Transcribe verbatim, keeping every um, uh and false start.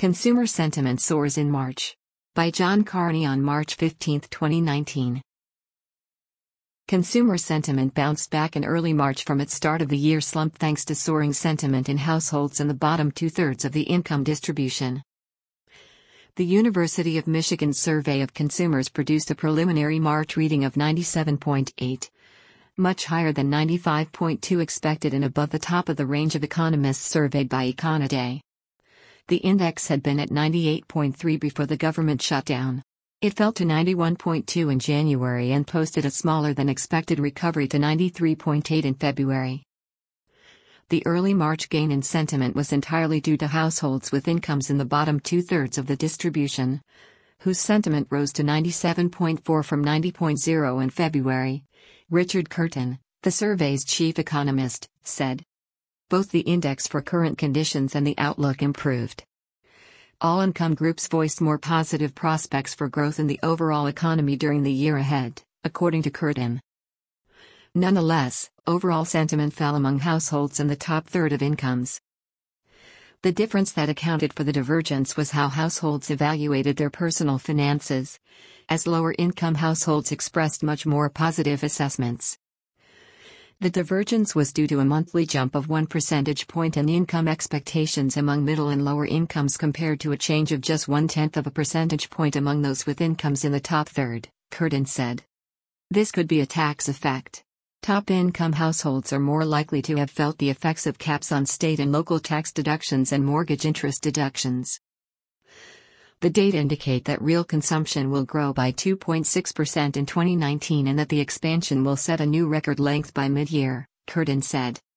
Consumer Sentiment Soars in March. By John Carney on March fifteenth, twenty nineteen. Consumer sentiment bounced back in early March from its start of the year slump thanks to soaring sentiment in households in the bottom two-thirds of the income distribution. The University of Michigan's survey of consumers produced a preliminary March reading of ninety-seven point eight, much higher than ninety-five point two expected and above the top of the range of economists surveyed by Econoday. The index had been at ninety-eight point three before the government shutdown. It fell to ninety-one point two in January and posted a smaller than expected recovery to ninety-three point eight in February. The early March gain in sentiment was entirely due to households with incomes in the bottom two-thirds of the distribution, whose sentiment rose to ninety-seven point four from ninety point zero in February. Richard Curtin, the survey's chief economist, said. Both the index for current conditions and the outlook improved. All income groups voiced more positive prospects for growth in the overall economy during the year ahead, according to Curtin. Nonetheless, overall sentiment fell among households in the top third of incomes. The difference that accounted for the divergence was how households evaluated their personal finances, as lower-income households expressed much more positive assessments. The divergence was due to a monthly jump of one percentage point in income expectations among middle and lower incomes compared to a change of just one-tenth of a percentage point among those with incomes in the top third, Curtin said. This could be a tax effect. Top-income households are more likely to have felt the effects of caps on state and local tax deductions and mortgage interest deductions. The data indicate that real consumption will grow by two point six percent in twenty nineteen and that the expansion will set a new record length by mid-year, Curtin said.